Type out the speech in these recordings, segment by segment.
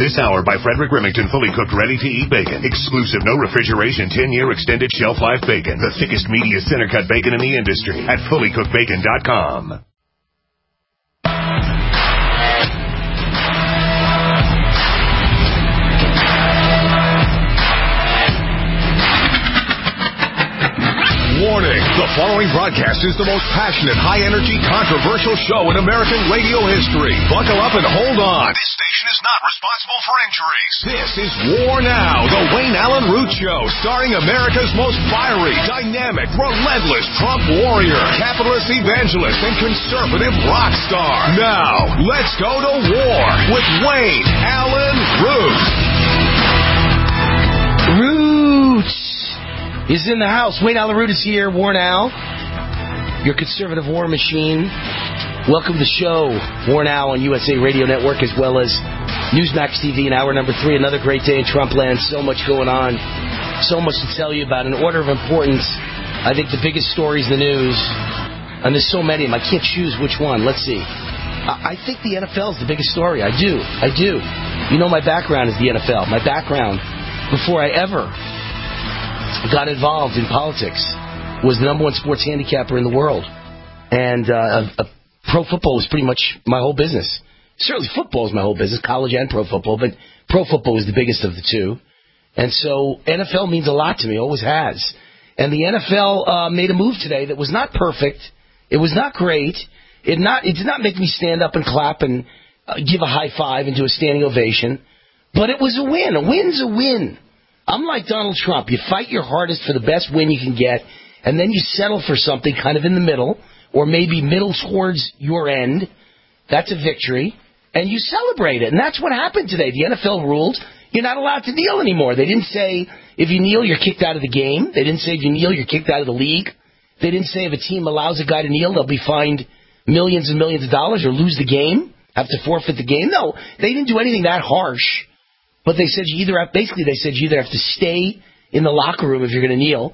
This hour by Frederick Remington, fully cooked, ready-to-eat bacon. Exclusive, no refrigeration, 10-year extended shelf life bacon. The thickest, meatiest center-cut bacon in the industry at fullycookedbacon.com. Warning, the following broadcast is the most passionate, high-energy, controversial show in American radio history. Buckle up and hold on. This station is not responsible for injuries. This is War Now, the Wayne Allen Root Show, starring America's most fiery, dynamic, relentless Trump warrior, capitalist evangelist, and conservative rock star. Now, let's go to war with Wayne Allen Root. Roots is in the house. Wayne Allen Root is here. War Now, your conservative war machine. Welcome to the show, War Now on USA Radio Network, as well as Newsmax TV in hour number 3. Another great day in Trump land. So much going on. So much to tell you about. In order of importance, I think the biggest stories in the news, and there's so many of them, I can't choose which one. Let's see. I think the NFL is the biggest story. I do. You know my background is the NFL. My background, before I ever got involved in politics, was the number one sports handicapper in the world. And pro football was pretty much my whole business. Certainly football is my whole business, college and pro football, but pro football is the biggest of the two. And so NFL means a lot to me, always has. And the NFL made a move today that was not perfect. It was not great. It did not make me stand up and clap and give a high five and do a standing ovation. But it was a win. A win's a win. I'm like Donald Trump. You fight your hardest for the best win you can get, and then you settle for something kind of in the middle, or maybe middle towards your end. That's a victory, and you celebrate it. And that's what happened today. The NFL ruled you're not allowed to kneel anymore. They didn't say if you kneel, you're kicked out of the game. They didn't say if you kneel, you're kicked out of the league. They didn't say if a team allows a guy to kneel, they'll be fined millions and millions of dollars or lose the game, have to forfeit the game. No, they didn't do anything that harsh. But they said you either have to stay in the locker room if you're going to kneel,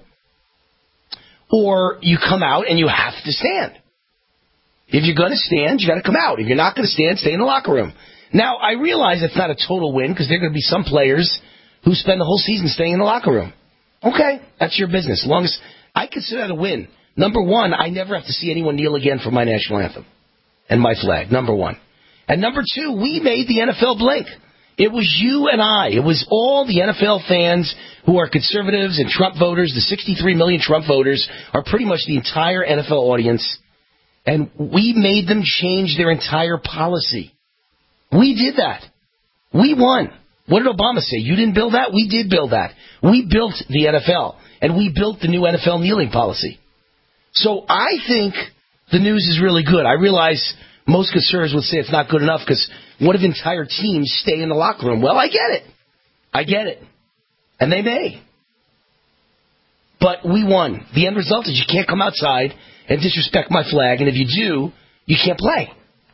or you come out and you have to stand. If you're going to stand, you got to come out. If you're not going to stand, stay in the locker room. Now, I realize it's not a total win because there are going to be some players who spend the whole season staying in the locker room. Okay, that's your business. As long as I consider that a win. Number one, I never have to see anyone kneel again for my national anthem and my flag. Number one. And number two, we made the NFL blink. It was you and I. It was all the NFL fans who are conservatives and Trump voters. The 63 million Trump voters are pretty much the entire NFL audience. And we made them change their entire policy. We did that. We won. What did Obama say? You didn't build that? We did build that. We built the NFL. And we built the new NFL kneeling policy. So I think the news is really good. I realize most conservatives would say it's not good enough because what if entire teams stay in the locker room? Well, I get it. And they may. But we won. The end result is you can't come outside and disrespect my flag, and if you do, you can't play.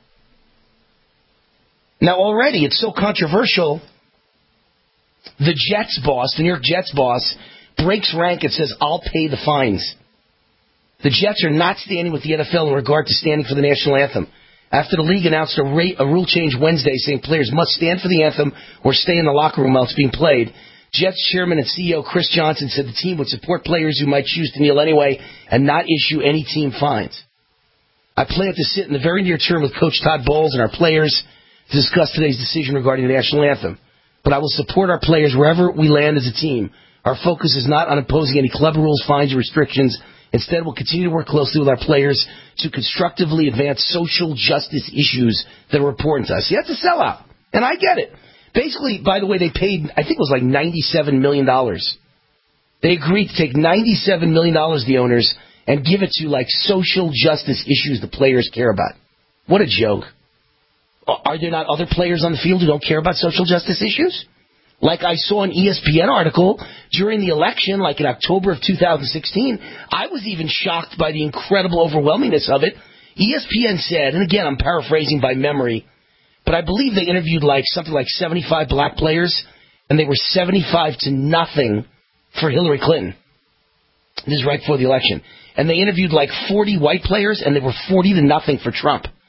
Now, already, it's so controversial, the Jets boss, the New York Jets boss, breaks rank and says, I'll pay the fines. The Jets are not standing with the NFL in regard to standing for the national anthem. After the league announced a rule change Wednesday saying players must stand for the anthem or stay in the locker room while it's being played, Jets chairman and CEO Chris Johnson said the team would support players who might choose to kneel anyway and not issue any team fines. I plan to sit in the very near term with Coach Todd Bowles and our players to discuss today's decision regarding the national anthem. But I will support our players wherever we land as a team. Our focus is not on imposing any club rules, fines, or restrictions. Instead, we'll continue to work closely with our players to constructively advance social justice issues that are important to us. See, that's a sellout, and I get it. Basically, by the way, they paid, I think it was like $97 million. They agreed to take $97 million, the owners, and give it to, like, social justice issues the players care about. What a joke. Are there not other players on the field who don't care about social justice issues? Like I saw an ESPN article during the election, like in October of 2016. I was even shocked by the incredible overwhelmingness of it. ESPN said, and again, I'm paraphrasing by memory, but I believe they interviewed something like 75 black players, and they were 75 to nothing for Hillary Clinton. This is right before the election. And they interviewed 40 white players, and they were 40 to nothing for Trump.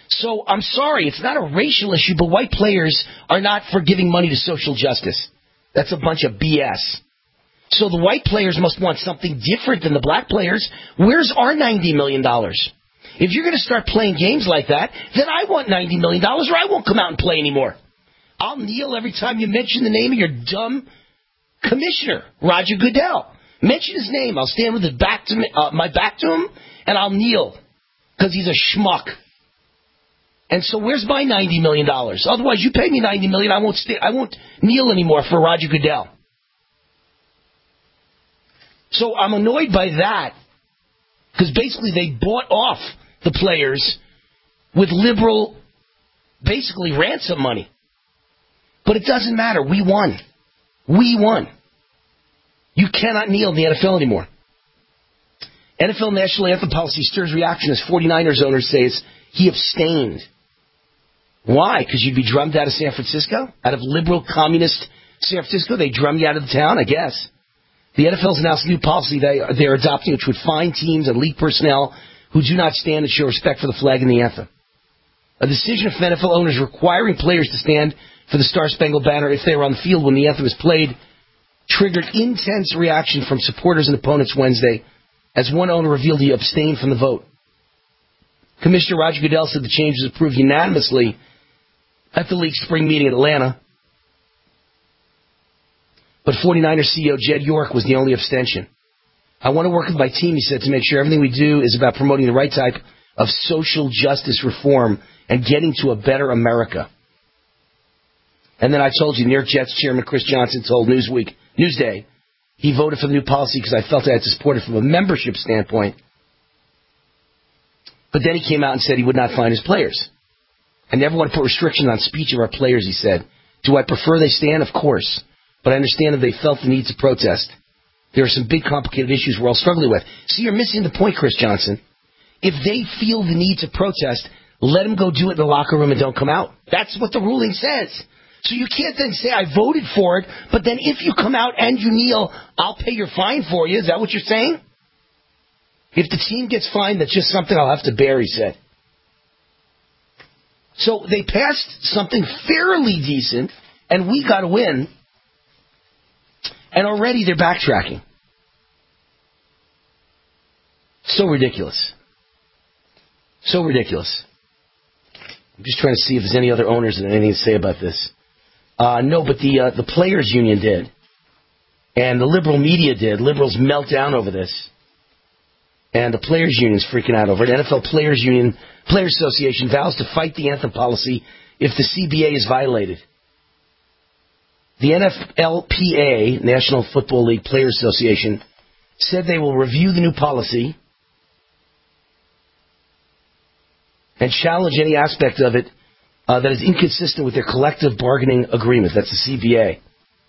So I'm sorry, it's not a racial issue, but white players are not for giving money to social justice. That's a bunch of BS. So the white players must want something different than the black players. Where's our $90 million? If you're going to start playing games like that, then I want $90 million or I won't come out and play anymore. I'll kneel every time you mention the name of your dumb commissioner, Roger Goodell. Mention his name. I'll stand with my back to him, and I'll kneel because he's a schmuck. And so where's my $90 million? Otherwise, you pay me $90 million, I won't kneel anymore for Roger Goodell. So I'm annoyed by that because basically they bought off the players with liberal, basically ransom money. But it doesn't matter. We won. We won. You cannot kneel in the NFL anymore. NFL national anthem policy stirs reaction as 49ers owner says he abstained. Why? Because you'd be drummed out of San Francisco? Out of liberal communist San Francisco? They drum you out of the town, I guess. The NFL's announced a new policy they're adopting, which would fine teams and league personnel who do not stand and show respect for the flag and the anthem. A decision of NFL owners requiring players to stand for the Star-Spangled Banner if they were on the field when the anthem is played triggered intense reaction from supporters and opponents Wednesday, as one owner revealed he abstained from the vote. Commissioner Roger Goodell said the change was approved unanimously at the league's spring meeting in Atlanta. But 49ers CEO Jed York was the only abstention. I want to work with my team, he said, to make sure everything we do is about promoting the right type of social justice reform and getting to a better America. And then I told you, New York Jets chairman Chris Johnson told Newsday, he voted for the new policy because I felt I had to support it from a membership standpoint. But then he came out and said he would not fine his players. I never want to put restrictions on speech of our players, he said. Do I prefer they stand? Of course. But I understand that they felt the need to protest. There are some big complicated issues we're all struggling with. See, you're missing the point, Chris Johnson. If they feel the need to protest, let them go do it in the locker room and don't come out. That's what the ruling says. So you can't then say, I voted for it, but then if you come out and you kneel, I'll pay your fine for you. Is that what you're saying? If the team gets fined, that's just something I'll have to bear, he said. So they passed something fairly decent, and we got to win, and already they're backtracking. So ridiculous. So ridiculous. I'm just trying to see if there's any other owners that have anything to say about this. No, but the players' union did. And the liberal media did. Liberals melt down over this. And the players' union's freaking out over it. NFL Players Association vows to fight the anthem policy if the CBA is violated. The NFLPA, National Football League Players Association, said they will review the new policy and challenge any aspect of it that is inconsistent with their collective bargaining agreement. That's the CBA.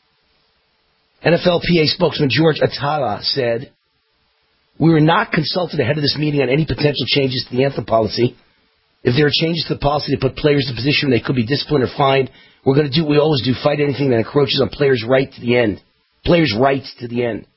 NFLPA spokesman George Atala said, we were not consulted ahead of this meeting on any potential changes to the anthem policy. If there are changes to the policy that put players in a position where they could be disciplined or fined, we're going to do what we always do, fight anything that encroaches on players' right to the end. Players' rights to the end.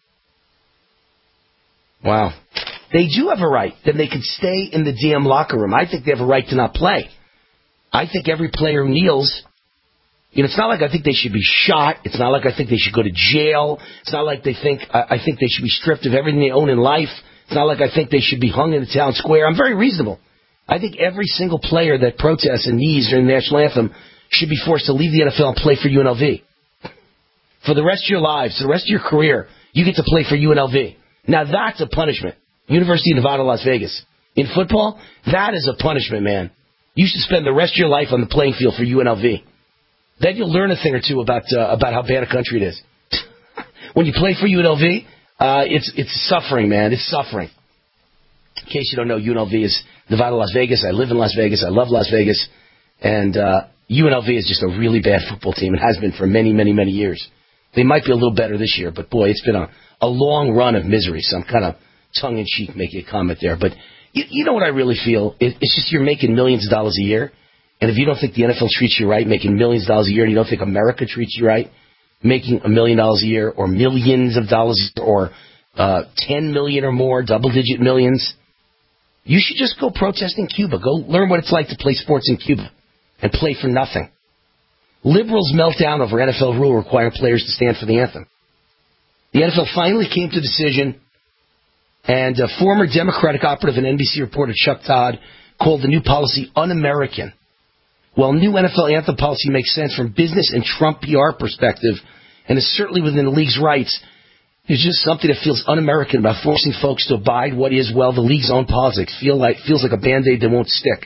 Wow. They do have a right. Then they could stay in the damn locker room. I think they have a right to not play. I think every player who kneels, it's not like I think they should be shot. It's not like I think they should go to jail. It's not like I think they should be stripped of everything they own in life. It's not like I think they should be hung in the town square. I'm very reasonable. I think every single player that protests and kneels during the national anthem should be forced to leave the NFL and play for UNLV. For the rest of your lives, the rest of your career, you get to play for UNLV. Now that's a punishment. University of Nevada, Las Vegas. In football, that is a punishment, man. You should spend the rest of your life on the playing field for UNLV. Then you'll learn a thing or two about how bad a country it is. When you play for UNLV, it's suffering, man. It's suffering. In case you don't know, UNLV is Nevada, Las Vegas. I live in Las Vegas. I love Las Vegas. And UNLV is just a really bad football team. It has been for many, many, many years. They might be a little better this year, but boy, it's been a long run of misery. So I'm kind of tongue-in-cheek making a comment there. But you know what I really feel? It's just you're making millions of dollars a year. And if you don't think the NFL treats you right, making millions of dollars a year, and you don't think America treats you right, making $1 million a year or millions of dollars or 10 million or more, double-digit millions, You should just go protest in Cuba. Go learn what it's like to play sports in Cuba and play for nothing. Liberals melt down over NFL rule requiring players to stand for the anthem. The NFL finally came to a decision, and a former Democratic operative and NBC reporter Chuck Todd called the new policy un-American. Well, new NFL anthem policy makes sense from business and Trump PR perspective, and is certainly within the league's rights. It's just something that feels un-American about forcing folks to abide what is, well, the league's own politics. Feels like a Band-Aid that won't stick.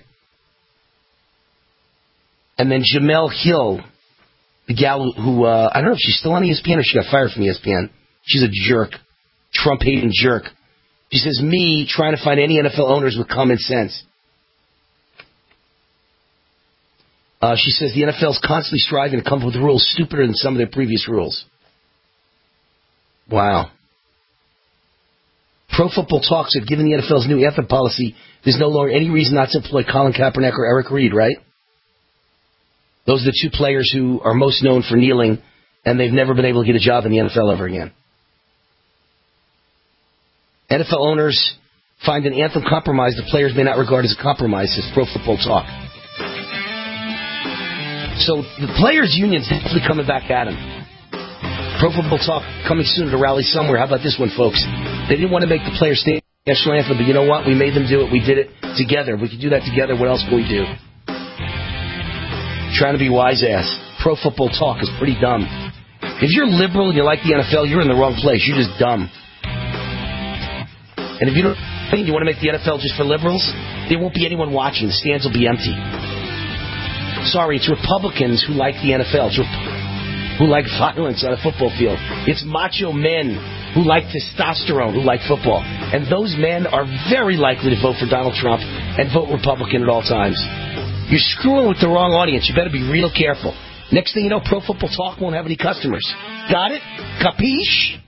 And then Jemele Hill, the gal who I don't know if she's still on ESPN or she got fired from ESPN. She's a jerk. Trump-hating jerk. She says, me trying to find any NFL owners with common sense. She says the NFL's constantly striving to come up with rules stupider than some of their previous rules. Wow. Pro Football Talk said, given the NFL's new anthem policy, there's no longer any reason not to employ Colin Kaepernick or Eric Reid, right? Those are the two players who are most known for kneeling, and they've never been able to get a job in the NFL ever again. NFL owners find an anthem compromise the players may not regard as a compromise, says Pro Football Talk. So the players' union's definitely coming back at him. Pro Football Talk coming soon to rally somewhere. How about this one, folks? They didn't want to make the players stand the national anthem, but you know what? We made them do it. We did it together. If we could do that together, what else can we do? Trying to be wise-ass. Pro Football Talk is pretty dumb. If you're liberal and you like the NFL, you're in the wrong place. You're just dumb. And if you don't think you want to make the NFL just for liberals, there won't be anyone watching. The stands will be empty. Sorry, it's Republicans who like the NFL, who like violence on a football field. It's macho men who like testosterone, who like football. And those men are very likely to vote for Donald Trump and vote Republican at all times. You're screwing with the wrong audience. You better be real careful. Next thing you know, Pro Football Talk won't have any customers. Got it? Capiche?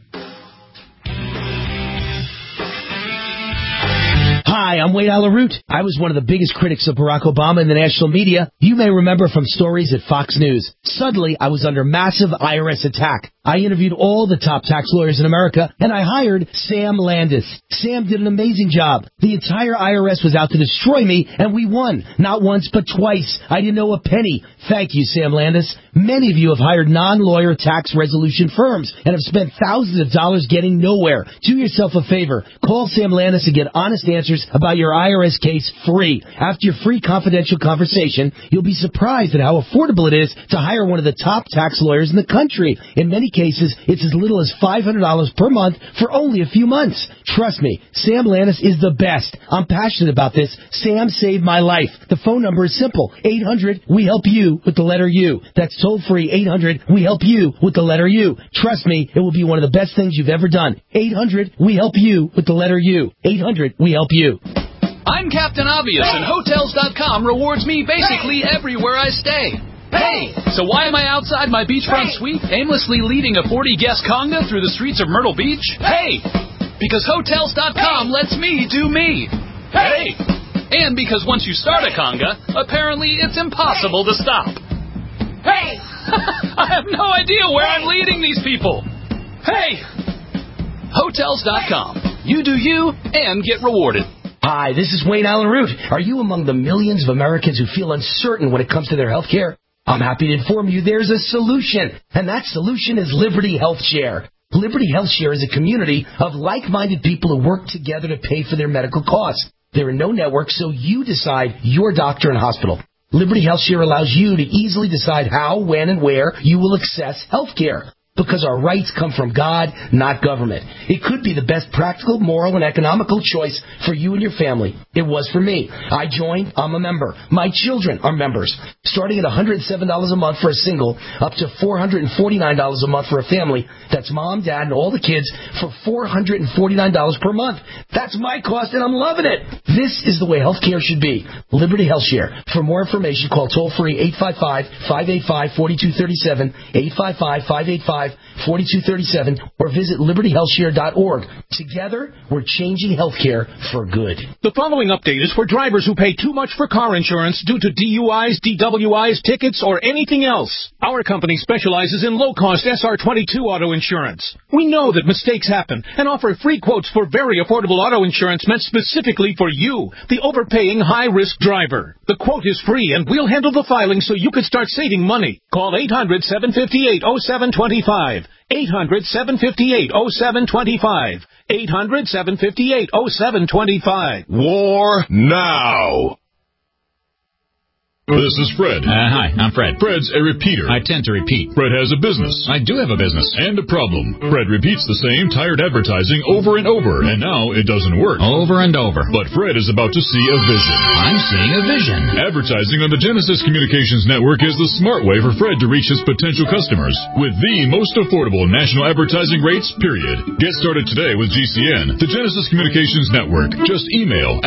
Hi, I'm Wade Alaroot. I was one of the biggest critics of Barack Obama in the national media. You may remember from stories at Fox News. Suddenly, I was under massive IRS attack. I interviewed all the top tax lawyers in America, and I hired Sam Landis. Sam did an amazing job. The entire IRS was out to destroy me, and we won. Not once, but twice. I didn't owe a penny. Thank you, Sam Landis. Many of you have hired non-lawyer tax resolution firms and have spent thousands of dollars getting nowhere. Do yourself a favor. Call Sam Landis and get honest answers about your IRS case free. After your free confidential conversation, you'll be surprised at how affordable it is to hire one of the top tax lawyers in the country. In many cases, it's as little as $500 per month for only a few months. Trust me, Sam Landis is the best. I'm passionate about this. Sam saved my life. The phone number is simple. 800-WE-HELP-YOU with the letter U. That's toll free. 800-WE-HELP-YOU with the letter U. Trust me, it will be one of the best things you've ever done. 800-WE-HELP-YOU with the letter U. 800-WE-HELP-YOU. I'm Captain Obvious, and Hotels.com rewards me basically everywhere I stay. Hey! So why am I outside my beachfront suite, aimlessly leading a 40-guest conga through the streets of Myrtle Beach? Hey! Because Hotels.com lets me do me. Hey! And because once you start a conga, apparently it's impossible to stop. Hey! I have no idea where I'm leading these people. Hey! Hotels.com. You do you and get rewarded. Hi, this is Wayne Allen Root. Are you among the millions of Americans who feel uncertain when it comes to their health care? I'm happy to inform you there's a solution, and that solution is Liberty Health Share. Liberty Health Share is a community of like-minded people who work together to pay for their medical costs. There are no networks, so you decide your doctor and hospital. Liberty Health Share allows you to easily decide how, when, and where you will access health care. Because our rights come from God, not government. It could be the best practical, moral, and economical choice for you and your family. It was for me. I joined. I'm a member. My children are members. Starting at $107 a month for a single, up to $449 a month for a family. That's mom, dad, and all the kids for $449 per month. That's my cost, and I'm loving it. This is the way health care should be. Liberty Health Share. For more information, call toll-free 855-585-4237, 855-585-4237, or visit libertyhealthshare.org. Together, we're changing healthcare for good. The following update is for drivers who pay too much for car insurance due to DUIs, DWIs, DWIs, tickets, or anything else. Our company specializes in low-cost SR22 auto insurance. We know that mistakes happen and offer free quotes for very affordable auto insurance meant specifically for you, the overpaying high-risk driver. The quote is free, and we'll handle the filing so you can start saving money. Call 800-758-0725. 800-758-0725. 800-758-0725. War now. This is Fred. Hi, I'm Fred. Fred's a repeater. I tend to repeat. Fred has a business. I do have a business. And a problem. Fred repeats the same tired advertising over and over, and now it doesn't work. Over and over. But Fred is about to see a vision. I'm seeing a vision. Advertising on the Genesis Communications Network is the smart way for Fred to reach his potential customers with the most affordable national advertising rates, period. Get started today with GCN, the Genesis Communications Network. Just email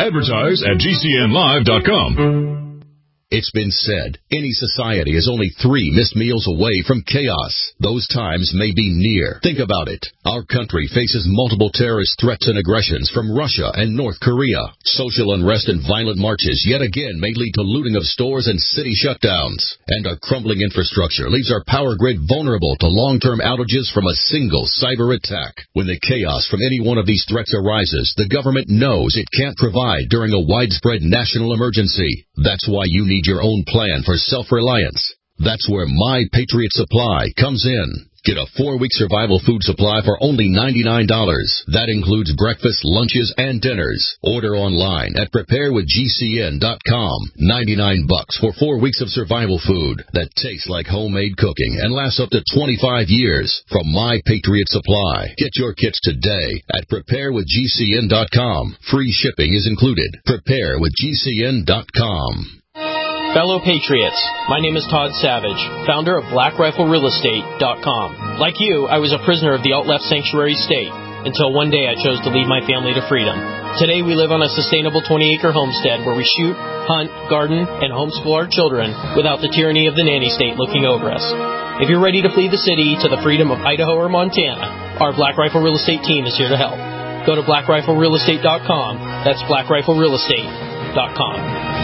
advertise@gcnlive.com. It's been said, any society is only 3 missed meals away from chaos. Those times may be near. Think about it. Our country faces multiple terrorist threats and aggressions from Russia and North Korea. Social unrest and violent marches yet again may lead to looting of stores and city shutdowns. And our crumbling infrastructure leaves our power grid vulnerable to long-term outages from a single cyber attack. When the chaos from any one of these threats arises, the government knows it can't provide during a widespread national emergency. That's why you need your own plan for self-reliance. That's where My Patriot Supply comes in. Get a 4-week survival food supply for only $99. That includes breakfast, lunches, and dinners. Order online at preparewithgcn.com. $99 for 4 weeks of survival food that tastes like homemade cooking and lasts up to 25 years from My Patriot Supply. Get your kits today at preparewithgcn.com. Free shipping is included. Preparewithgcn.com. Fellow Patriots, my name is Todd Savage, founder of BlackRifleRealEstate.com. Like you, I was a prisoner of the alt-left sanctuary state until one day I chose to lead my family to freedom. Today we live on a sustainable 20-acre homestead where we shoot, hunt, garden, and homeschool our children without the tyranny of the nanny state looking over us. If you're ready to flee the city to the freedom of Idaho or Montana, our Black Rifle Real Estate team is here to help. Go to BlackRifleRealEstate.com. That's BlackRifleRealEstate.com.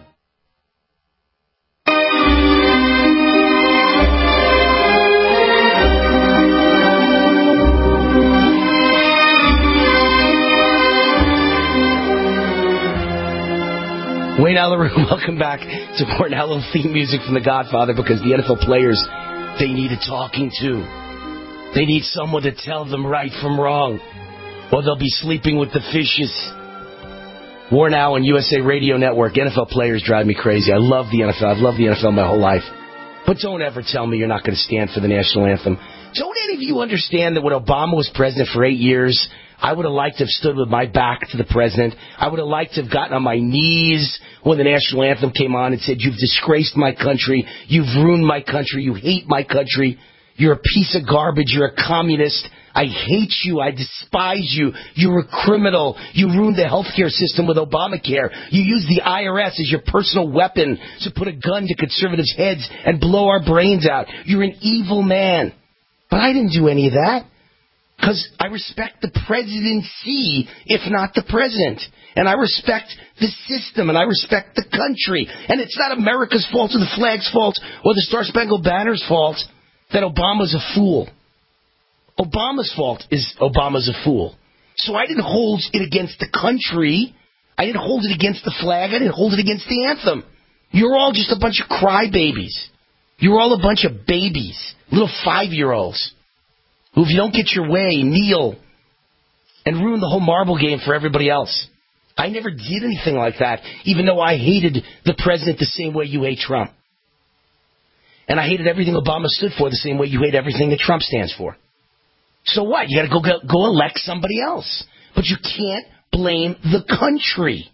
Wayne Allyn, welcome back to more Allen theme music from The Godfather, because the NFL players, they need a talking to. They need someone to tell them right from wrong, or they'll be sleeping with the fishes. War Now on USA Radio Network. NFL players drive me crazy. I love the NFL. I've loved the NFL my whole life. But don't ever tell me you're not going to stand for the national anthem. Don't any of you understand that when Obama was president for 8 years, I would have liked to have stood with my back to the president. I would have liked to have gotten on my knees when the national anthem came on and said, "You've disgraced my country. You've ruined my country. You hate my country. You're a piece of garbage. You're a communist. I hate you. I despise you. You're a criminal. You ruined the healthcare system with Obamacare. You used the IRS as your personal weapon to put a gun to conservatives' heads and blow our brains out. You're an evil man." But I didn't do any of that, because I respect the presidency, if not the president. And I respect the system, and I respect the country. And it's not America's fault or the flag's fault or the Star-Spangled Banner's fault that Obama's a fool. Obama's fault is Obama's a fool. So I didn't hold it against the country. I didn't hold it against the flag. I didn't hold it against the anthem. You're all just a bunch of crybabies. You're all a bunch of babies, little 5-year-olds, who, if you don't get your way, kneel and ruin the whole marble game for everybody else. I never did anything like that, even though I hated the president the same way you hate Trump. And I hated everything Obama stood for the same way you hate everything that Trump stands for. So what? You got to go elect somebody else. But you can't blame the country.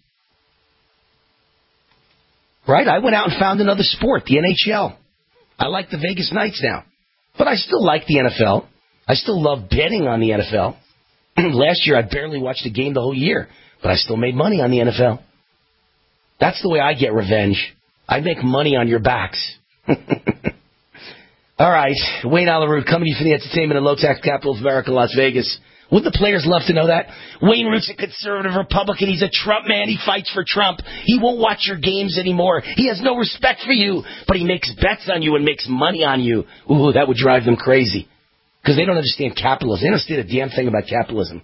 Right? I went out and found another sport, the NHL. I like the Vegas Knights now. But I still like the NFL. I still love betting on the NFL. Last year, I barely watched a game the whole year, but I still made money on the NFL. That's the way I get revenge. I make money on your backs. All right, Wayne Allyn coming to you from the entertainment and low-tax capital of America, Las Vegas. Wouldn't the players love to know that? Wayne Root's a conservative Republican. He's a Trump man. He fights for Trump. He won't watch your games anymore. He has no respect for you, but he makes bets on you and makes money on you. Ooh, that would drive them crazy. Because they don't understand capitalism. They don't understand a damn thing about capitalism.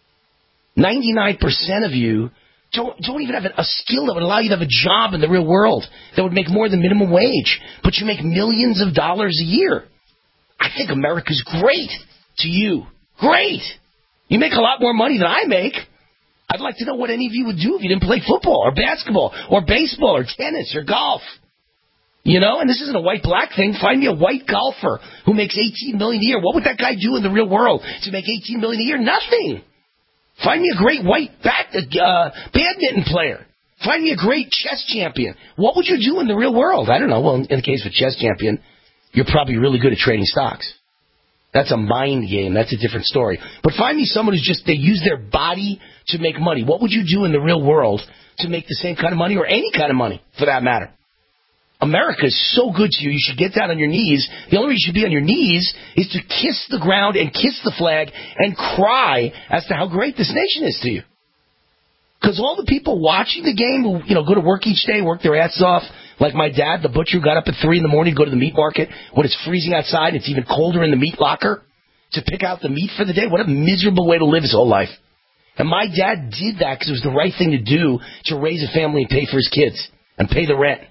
99% of you don't even have a skill that would allow you to have a job in the real world that would make more than minimum wage, but you make millions of dollars a year. I think America's great to you. Great. You make a lot more money than I make. I'd like to know what any of you would do if you didn't play football or basketball or baseball or tennis or golf. You know, and this isn't a white-black thing. Find me a white golfer who makes $18 million a year. What would that guy do in the real world to make $18 million a year? Nothing. Find me a great white badminton player. Find me a great chess champion. What would you do in the real world? I don't know. Well, in the case of a chess champion, you're probably really good at trading stocks. That's a mind game. That's a different story. But find me someone who's they use their body to make money. What would you do in the real world to make the same kind of money or any kind of money, for that matter? America is so good to you, you should get down on your knees. The only reason you should be on your knees is to kiss the ground and kiss the flag and cry as to how great this nation is to you. Because all the people watching the game who, go to work each day, work their asses off, like my dad, the butcher who got up at 3 in the morning to go to the meat market when it's freezing outside, it's even colder in the meat locker, to pick out the meat for the day. What a miserable way to live his whole life. And my dad did that because it was the right thing to do to raise a family and pay for his kids and pay the rent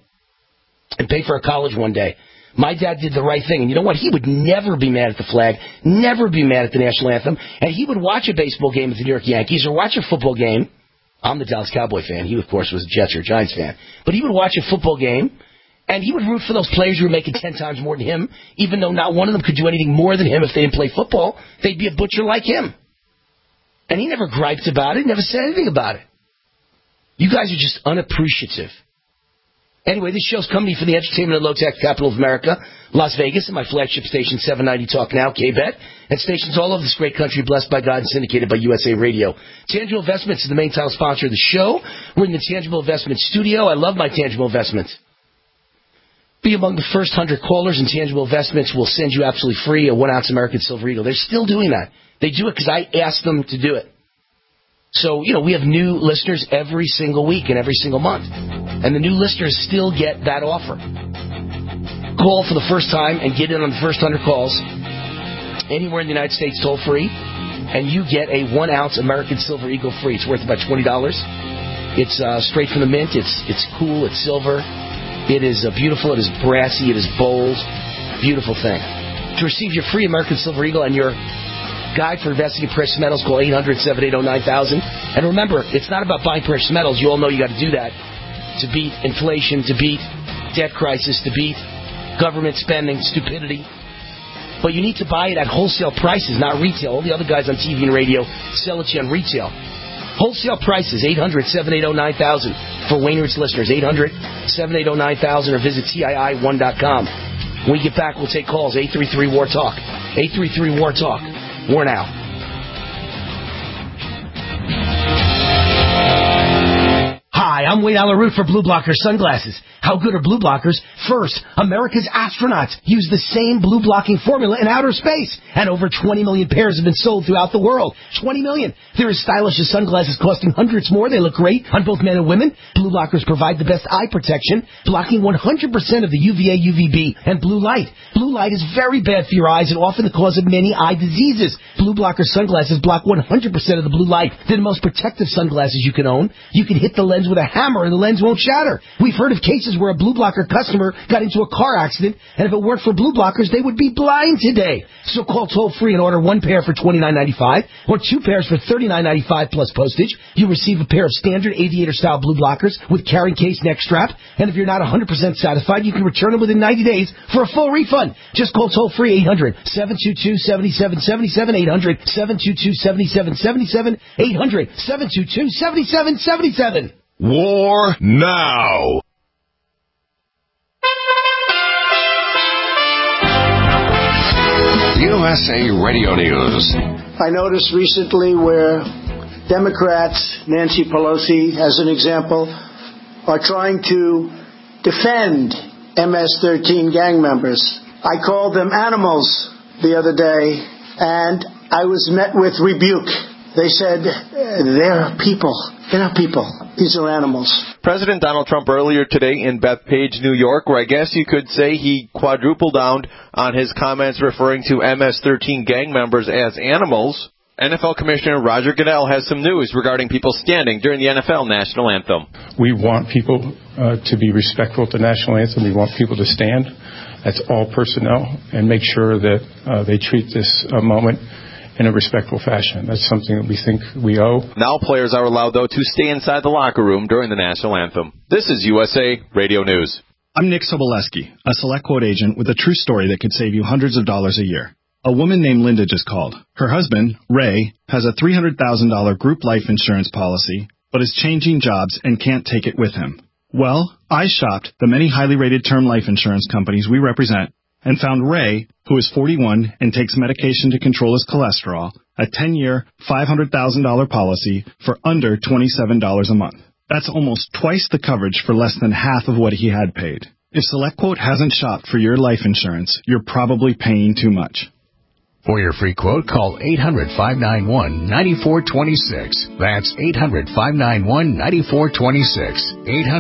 and pay for a college one day. My dad did the right thing. And you know what? He would never be mad at the flag, never be mad at the national anthem. And he would watch a baseball game with the New York Yankees or watch a football game. I'm the Dallas Cowboy fan. He, of course, was a Jets or Giants fan. But he would watch a football game, and he would root for those players who were making 10 times more than him, even though not one of them could do anything more than him if they didn't play football. They'd be a butcher like him. And he never griped about it, never said anything about it. You guys are just unappreciative. Anyway, this show's coming from the entertainment and low-tech capital of America, Las Vegas, and my flagship station, 790 Talk Now, KBET, and stations all over this great country blessed by God and syndicated by USA Radio. Tangible Investments is the main title sponsor of the show. We're in the Tangible Investments studio. I love my Tangible Investments. Be among the first 100 callers, and Tangible Investments will send you absolutely free a 1-ounce American Silver Eagle. They're still doing that. They do it because I asked them to do it. So, we have new listeners every single week and every single month. And the new listeners still get that offer. Call for the first time and get in on the first 100 calls anywhere in the United States toll free, and you get a 1-ounce American Silver Eagle free. It's worth about $20. It's straight from the mint. It's cool. It's silver. It is beautiful. It is brassy. It is bold. Beautiful thing. To receive your free American Silver Eagle and your guide for investing in precious metals, call 800-780-9000. And remember, it's not about buying precious metals. You all know you got to do that to beat inflation, to beat debt crisis, to beat government spending, stupidity. But you need to buy it at wholesale prices, not retail. All the other guys on TV and radio sell it to you on retail. Wholesale prices, 800-780-9000 for Wayne Root's listeners, 800-780-9000, or visit TII1.com. When we get back, we'll take calls, 833-WAR-TALK, 833-WAR-TALK. War now. Hi, I'm Wayne Allyn Root for Blue Blocker Sunglasses. How good are blue blockers? First, America's astronauts use the same blue blocking formula in outer space, and over 20 million pairs have been sold throughout the world. 20 million. They're as stylish as sunglasses costing hundreds more. They look great on both men and women. Blue blockers provide the best eye protection, blocking 100% of the UVA, UVB, and blue light. Blue light is very bad for your eyes and often the cause of many eye diseases. Blue blocker sunglasses block 100% of the blue light. They're the most protective sunglasses you can own. You can hit the lens with a hammer and the lens won't shatter. We've heard of cases where a blue blocker customer got into a car accident, and if it weren't for blue blockers, they would be blind today. So call toll-free and order 1 pair for $29.95 or 2 pairs for $39.95 plus postage. You receive a pair of standard aviator-style blue blockers with carrying case neck strap, and if you're not 100% satisfied, you can return them within 90 days for a full refund. Just call toll-free 800-722-7777, 800-722-7777, 800-722-7777. War now. USA Radio News. I noticed recently where Democrats, Nancy Pelosi as an example, are trying to defend MS-13 gang members. I called them animals the other day, and I was met with rebuke. They said, they're people. They're not people. These are animals. President Donald Trump earlier today in Bethpage, New York, where I guess you could say he quadrupled down on his comments referring to MS-13 gang members as animals. NFL Commissioner Roger Goodell has some news regarding people standing during the NFL national anthem. We want people to be respectful to the national anthem. We want people to stand. That's all personnel, and make sure that they treat this moment in a respectful fashion. That's something that we think we owe. Now players are allowed, though, to stay inside the locker room during the national anthem. This is USA Radio News. I'm Nick Soboleski, a Select Quote agent with a true story that could save you hundreds of dollars a year. A woman named Linda just called. Her husband, Ray, has a $300,000 group life insurance policy, but is changing jobs and can't take it with him. Well, I shopped the many highly rated term life insurance companies we represent and found Ray, who is 41 and takes medication to control his cholesterol, a 10-year, $500,000 policy for under $27 a month. That's almost twice the coverage for less than half of what he had paid. If SelectQuote hasn't shopped for your life insurance, you're probably paying too much. For your free quote, call 800-591-9426. That's 800-591-9426.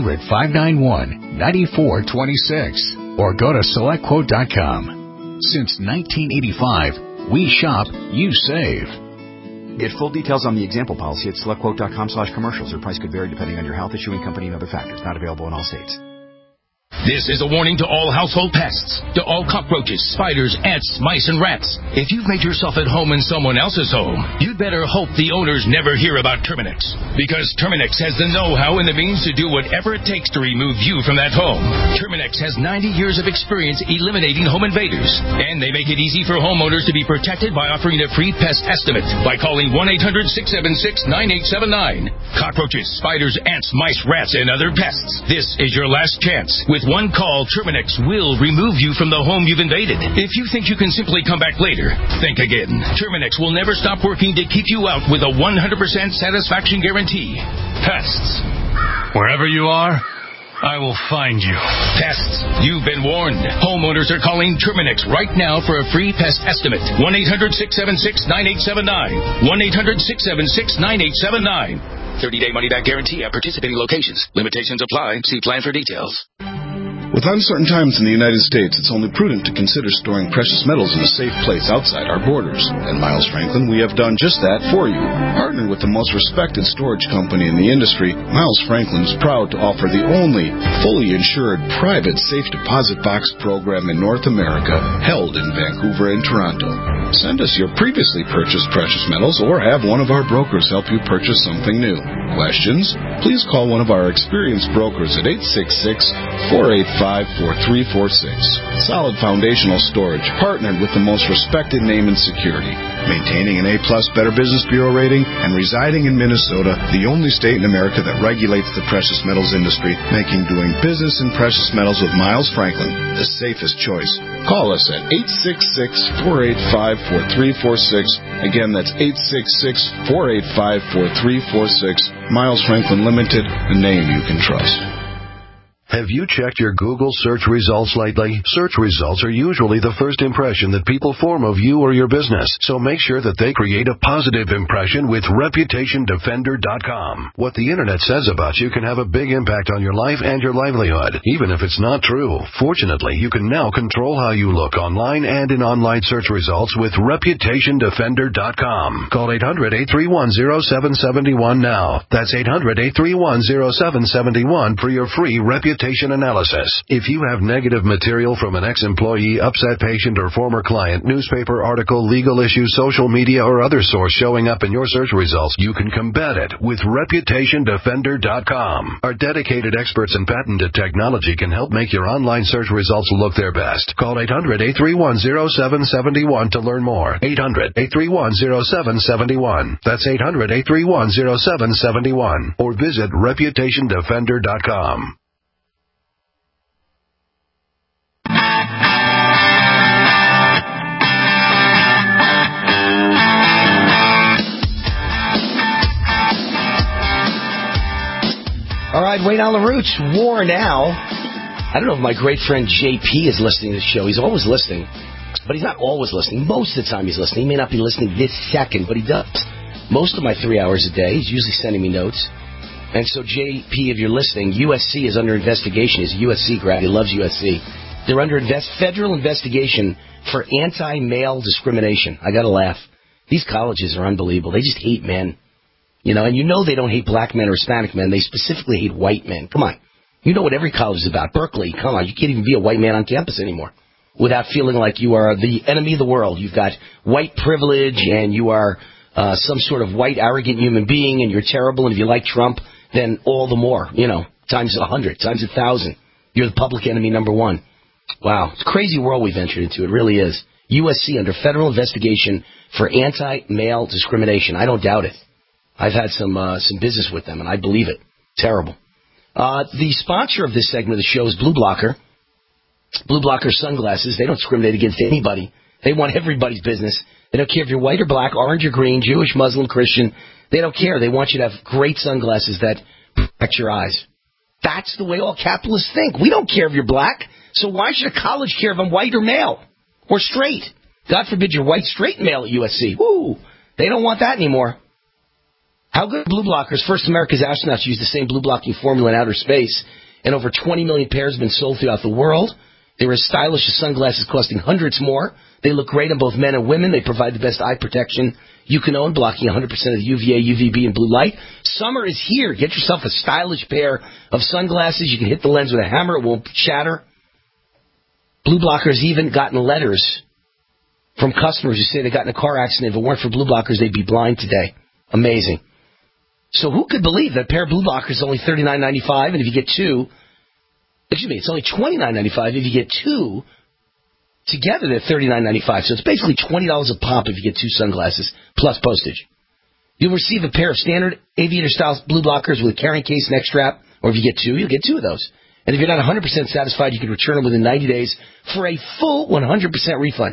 800-591-9426. Or go to SelectQuote.com. Since 1985, we shop, you save. Get full details on the example policy at SelectQuote.com/commercials. Your price could vary depending on your health, issuing company, and other factors. Not available in all states. This is a warning to all household pests, to all cockroaches, spiders, ants, mice, and rats. If you've made yourself at home in someone else's home, you'd better hope the owners never hear about Terminix. Because Terminix has the know-how and the means to do whatever it takes to remove you from that home. Terminix has 90 years of experience eliminating home invaders. And they make it easy for homeowners to be protected by offering a free pest estimate by calling 1-800-676-9879. Cockroaches, spiders, ants, mice, rats, and other pests. This is your last chance. With one call, Terminix will remove you from the home you've invaded. If you think you can simply come back later, think again. Terminix will never stop working to keep you out with a 100% satisfaction guarantee. Pests. Wherever you are, I will find you. Pests, you've been warned. Homeowners are calling Terminix right now for a free pest estimate. 1-800-676-9879. 1-800-676-9879. 30-day money-back guarantee at participating locations. Limitations apply. See plan for details. With uncertain times in the United States, it's only prudent to consider storing precious metals in a safe place outside our borders. At Miles Franklin, we have done just that for you. Partnered with the most respected storage company in the industry, Miles Franklin is proud to offer the only fully insured private safe deposit box program in North America, held in Vancouver and Toronto. Send us your previously purchased precious metals or have one of our brokers help you purchase something new. Questions? Please call one of our experienced brokers at 866-485-4346. Solid foundational storage, partnered with the most respected name in security. Maintaining an A-plus Better Business Bureau rating and residing in Minnesota, the only state in America that regulates the precious metals industry, making doing business in precious metals with Miles Franklin the safest choice. Call us at 866-485-4346. Again, that's 866-485-4346. Miles Franklin Limited, a name you can trust. Have you checked your Google search results lately? Search results are usually the first impression that people form of you or your business, so make sure that they create a positive impression with ReputationDefender.com. What the Internet says about you can have a big impact on your life and your livelihood, even if it's not true. Fortunately, you can now control how you look online and in online search results with ReputationDefender.com. Call 800-831-0771 now. That's 800-831-0771 for your free reputation analysis. If you have negative material from an ex-employee, upset patient, or former client, newspaper article, legal issue, social media, or other source showing up in your search results, you can combat it with ReputationDefender.com. Our dedicated experts in patented technology can help make your online search results look their best. Call 800-831-0771 to learn more. 800-831-0771. That's 800-831-0771. Or visit ReputationDefender.com. All right, Wayne Allen Roots, War Now. I don't know if my great friend JP is listening to the show. He's always listening. But he's not always listening. Most of the time he's listening. He may not be listening this second, but he does. Most of my 3 hours a day, he's usually sending me notes. And so, JP, if you're listening, USC is under investigation. He's a USC grad. He loves USC. They're under federal investigation for anti-male discrimination. I got to laugh. These colleges are unbelievable. They just hate men. You know, and you know they don't hate black men or Hispanic men. They specifically hate white men. Come on. You know what every college is about. Berkeley, come on. You can't even be a white man on campus anymore without feeling like you are the enemy of the world. You've got white privilege and you are some sort of white arrogant human being and you're terrible. And if you like Trump, then all the more, you know, times 100, times 1,000. You're the public enemy number one. Wow. It's a crazy world we've entered into. It really is. USC under federal investigation for anti-male discrimination. I don't doubt it. I've had some business with them, and I believe it. Terrible. The sponsor of this segment of the show is Blue Blocker. Blue Blocker sunglasses. They don't discriminate against anybody. They want everybody's business. They don't care if you're white or black, orange or green, Jewish, Muslim, Christian. They don't care. They want you to have great sunglasses that protect your eyes. That's the way all capitalists think. We don't care if you're black. So why should a college care if I'm white or male or straight? God forbid you're white, straight male at USC. Woo! They don't want that anymore. How good are blue blockers? First, America's astronauts use the same blue blocking formula in outer space, and over 20 million pairs have been sold throughout the world. They're as stylish as sunglasses costing hundreds more. They look great on both men and women. They provide the best eye protection you can own, blocking 100% of the UVA, UVB, and blue light. Summer is here. Get yourself a stylish pair of sunglasses. You can hit the lens with a hammer. It won't shatter. Blue Blockers even gotten letters from customers who say they got in a car accident. If it weren't for Blue Blockers, they'd be blind today. Amazing. So who could believe that a pair of Blue Blockers is only $39.95, and if you get two, it's only $29.95 if you get two. Together, they're $39.95, so it's basically $20 a pop if you get two sunglasses, plus postage. You'll receive a pair of standard aviator-style Blue Blockers with a carrying case and neck strap, or if you get two, you'll get two of those. And if you're not 100% satisfied, you can return them within 90 days for a full 100% refund.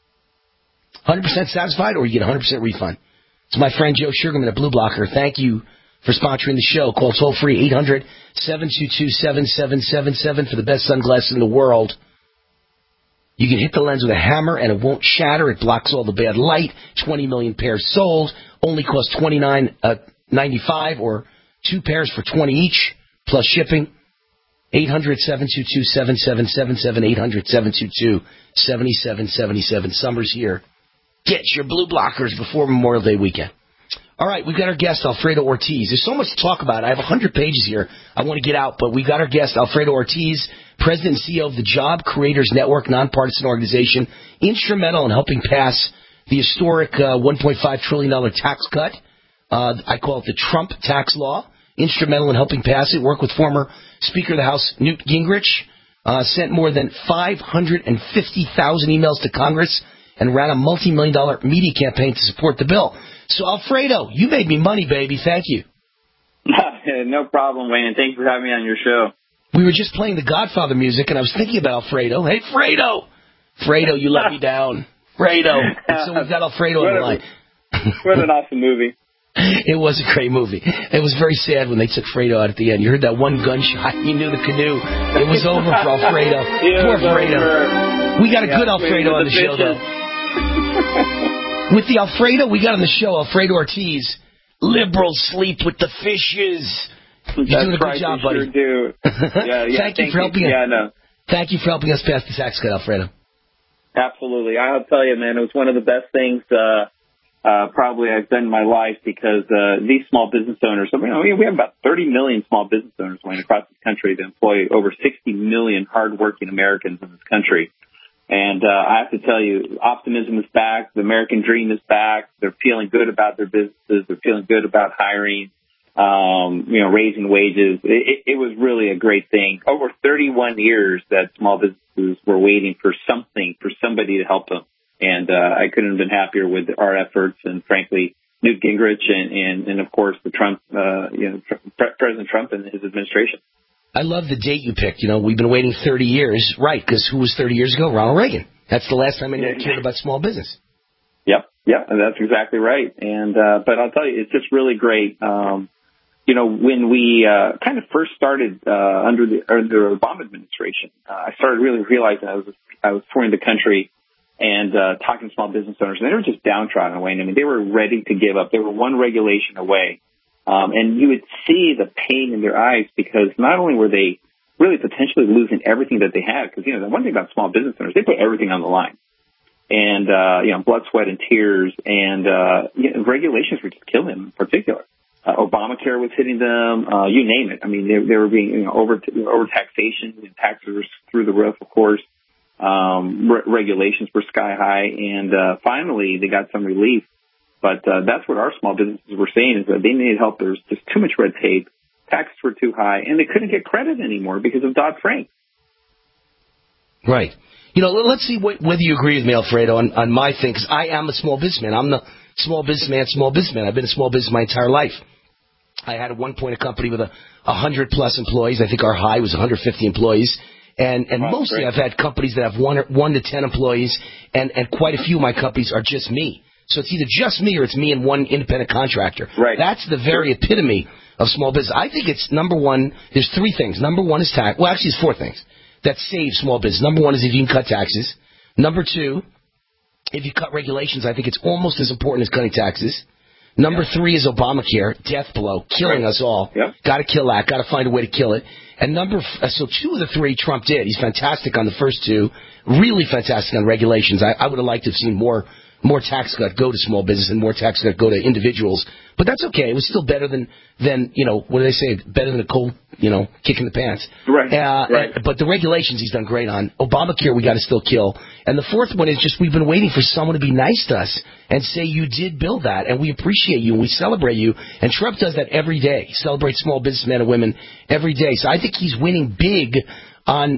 100% satisfied, or you get a 100% refund. It's my friend Joe Sugarman at Blue Blocker. Thank you for sponsoring the show. Call toll-free 800-722-7777 for the best sunglasses in the world. You can hit the lens with a hammer, and it won't shatter. It blocks all the bad light. 20 million pairs sold. Only cost $29.95, or two pairs for $20 each, plus shipping. 800-722-7777, 800-722-7777. Summer's here. Get your Blue Blockers before Memorial Day weekend. All right, we've got our guest, Alfredo Ortiz. There's so much to talk about. I have 100 pages here I want to get out, but we've got our guest, Alfredo Ortiz, President and CEO of the Job Creators Network, nonpartisan organization, instrumental in helping pass the historic $1.5 trillion tax cut. I call it the Trump tax law. Instrumental in helping pass it. Worked with former Speaker of the House Newt Gingrich. Sent more than 550,000 emails to Congress and ran a multi-million-dollar media campaign to support the bill. So, Alfredo, you made me money, baby. Thank you. No problem, Wayne, and thank you for having me on your show. We were just playing the Godfather music, and I was thinking about Alfredo. Hey, Fredo! Fredo, you let me down. Fredo. And so we've got Alfredo on the line. What an awesome movie. It was a great movie. It was very sad when they took Fredo out at the end. You heard that one gunshot. You knew the canoe. It was over for Alfredo. Poor Fredo. We got a good Alfredo on the show, though. With the Alfredo we got on the show, Alfredo Ortiz, liberals sleep with the fishes. You're doing a good job, buddy. Sure do. Thank you for helping us. Yeah, no. Thank you for helping us pass the tax cut, Alfredo. Absolutely. I'll tell you, man, it was one of the best things probably I've done in my life because these small business owners, we have about 30 million small business owners across this country that employ over 60 million hardworking Americans in this country. And I have to tell you, optimism is back. The American dream is back. They're feeling good about their businesses. They're feeling good about hiring, raising wages. It was really a great thing. Over 31 years that small businesses were waiting for something, for somebody to help them. And I couldn't have been happier with our efforts. And frankly, Newt Gingrich and of course, the Trump, President Trump and his administration. I love the date you picked. We've been waiting 30 years. Right, because who was 30 years ago? Ronald Reagan. That's the last time anyone cared about small business. Yep, and that's exactly right. And but I'll tell you, it's just really great. When we kind of first started under the Obama administration, I started really realizing I was touring the country and talking to small business owners, and they were just downtrodden, Wayne. I mean, they were ready to give up. They were one regulation away. And you would see the pain in their eyes because not only were they really potentially losing everything that they had, because, the one thing about small business owners, they put everything on the line. And, blood, sweat, and tears, and regulations were just killing them in particular. Obamacare was hitting them, you name it. I mean, they were being, over taxation, and taxes were through the roof, of course. Regulations were sky high, and finally they got some relief. But that's what our small businesses were saying, is that they needed help. There was just too much red tape, taxes were too high, and they couldn't get credit anymore because of Dodd-Frank. Right. Let's see whether you agree with me, Alfredo, on my thing, because I am a small businessman. I'm the small businessman. I've been a small business my entire life. I had at one point a company with 100-plus employees. I think our high was 150 employees. And mostly great. I've had companies that have 1 to 10 employees, and quite a few of my companies are just me. So it's either just me or it's me and one independent contractor. Right. That's the very epitome of small business. I think it's, number one, there's 3 things. Number one is tax. Well, actually, it's 4 things that save small business. Number one is if you can cut taxes. Number 2, if you cut regulations, I think it's almost as important as cutting taxes. Number 3 is Obamacare, death blow, killing us all. Yep. Got to kill that. Got to find a way to kill it. And so 2 of the 3 Trump did. He's fantastic on the first 2, really fantastic on regulations. I would have liked to have seen more tax cut go to small business and more tax cut go to individuals. But that's okay. It was still better than what do they say? Better than a cold, kick in the pants. Right. Right. But the regulations he's done great on. Obamacare we got to still kill. And the 4th one is just we've been waiting for someone to be nice to us and say you did build that and we appreciate you and we celebrate you. And Trump does that every day. He celebrates small businessmen and women every day. So I think he's winning big on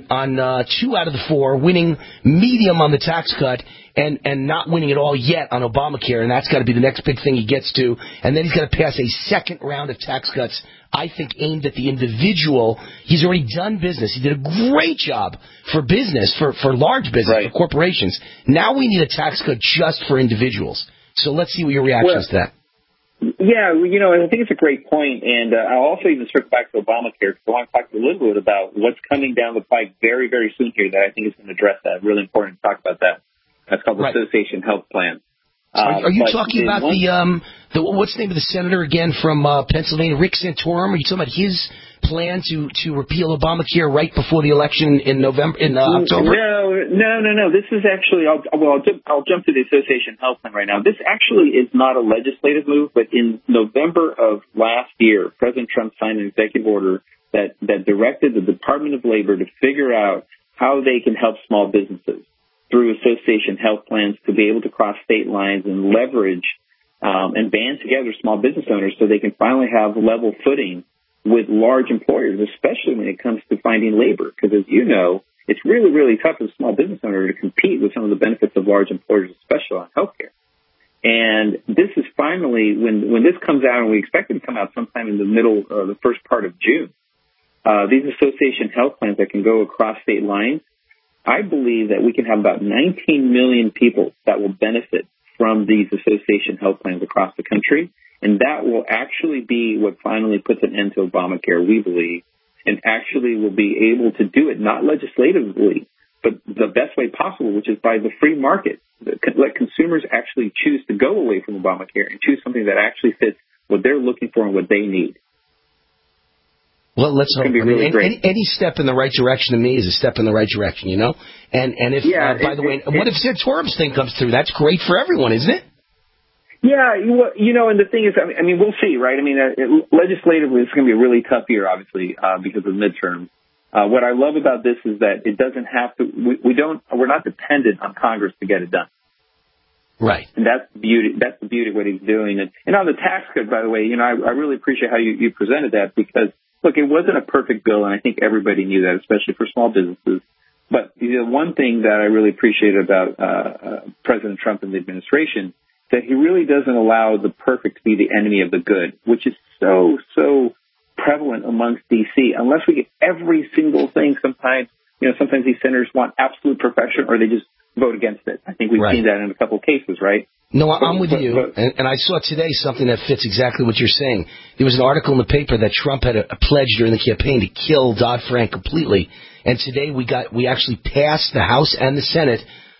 2 out of the 4, winning medium on the tax cut, and not winning at all yet on Obamacare, and that's got to be the next big thing he gets to. And then he's got to pass a second round of tax cuts, I think, aimed at the individual. He's already done business. He did a great job for business, for large business, for corporations. Now we need a tax cut just for individuals. So let's see what your reaction is to that. Yeah, I think it's a great point, and I'll also even circle back to Obamacare because I want to talk a little bit about what's coming down the pike very, very soon here that I think is going to address that. Really important to talk about that. That's called the Association Health Plan. Are you talking about the what's the name of the senator again from Pennsylvania, Rick Santorum? Are you talking about his plan to repeal Obamacare right before the election in October? No. This is actually I'll jump to the Association Health Plan right now. This actually is not a legislative move, but in November of last year, President Trump signed an executive order that directed the Department of Labor to figure out how they can help small businesses through association health plans to be able to cross state lines and leverage and band together small business owners so they can finally have level footing with large employers, especially when it comes to finding labor. Because as you know, it's really, really tough as a small business owner to compete with some of the benefits of large employers, especially on healthcare. And this is finally, when this comes out, and we expect it to come out sometime in the middle or the first part of June, these association health plans that can go across state lines, I believe that we can have about 19 million people that will benefit from these association health plans across the country. And that will actually be what finally puts an end to Obamacare, we believe, and actually will be able to do it not legislatively, but the best way possible, which is by the free market. Let consumers actually choose to go away from Obamacare and choose something that actually fits what they're looking for and what they need. Well, let's hope. Any step in the right direction to me is a step in the right direction, And if, by the way, what if Santorum's thing comes through? That's great for everyone, isn't it? Yeah, and the thing is, I mean, we'll see, right? I mean, legislatively, it's going to be a really tough year, obviously, because of midterms. What I love about this is that it doesn't have to. We're not dependent on Congress to get it done. Right. And that's the beauty. That's the beauty of what he's doing. And on the tax cut, by the way, I really appreciate how you presented that because. Look, it wasn't a perfect bill, and I think everybody knew that, especially for small businesses. But the one thing that I really appreciated about President Trump and the administration is that he really doesn't allow the perfect to be the enemy of the good, which is so prevalent amongst D.C. Unless we get every single thing, sometimes these senators want absolute perfection or they just vote against it. I think we've seen that in a couple of cases, right? No, I'm with you, and I saw today something that fits exactly what you're saying. There was an article in the paper that Trump had a pledge during the campaign to kill Dodd-Frank completely, and today we actually passed the House and the Senate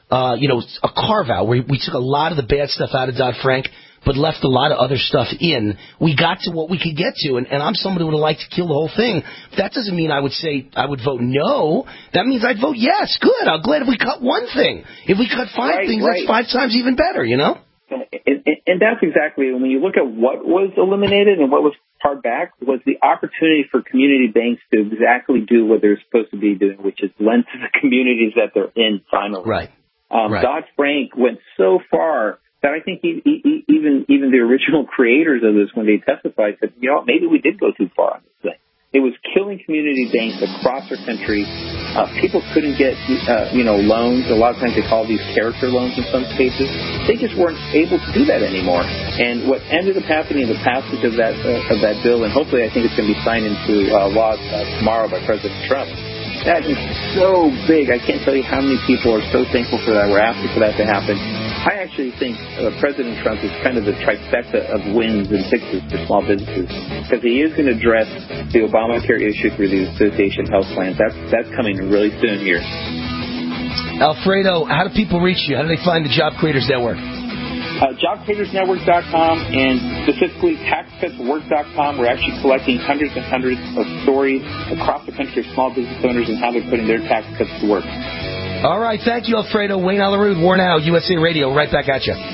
a carve-out where we took a lot of the bad stuff out of Dodd-Frank, but left a lot of other stuff in, we got to what we could get to. And I'm somebody who would like to kill the whole thing. That doesn't mean I would say I would vote no. That means I'd vote yes. Good. I'm glad if we cut one thing. If we cut five things, that's 5 times even better, you know? And that's exactly, when you look at what was eliminated and what was pared back, was the opportunity for community banks to exactly do what they're supposed to be doing, which is lend to the communities that they're in finally. Right. Dodd-Frank went so far that I think even the original creators of this, when they testified, said, maybe we did go too far on this thing. It was killing community banks across our country. People couldn't get, loans. A lot of times they call these character loans in some cases. They just weren't able to do that anymore. And what ended up happening in the passage of that bill, and hopefully I think it's going to be signed into law tomorrow by President Trump, that is so big. I can't tell you how many people are so thankful for that. We're asking for that to happen. I actually think President Trump is kind of the trifecta of wins and fixes for small businesses, because he is going to address the Obamacare issue through the association health plans. That's coming really soon here. Alfredo, how do people reach you? How do they find the Job Creators Network? JobCreatorsNetwork.com, and specifically TaxCutsWork.com. We're actually collecting hundreds and hundreds of stories across the country of small business owners and how they're putting their tax cuts to work. All right, thank you, Alfredo. Wayne Allyn Root, War Now, USA Radio, right back at you.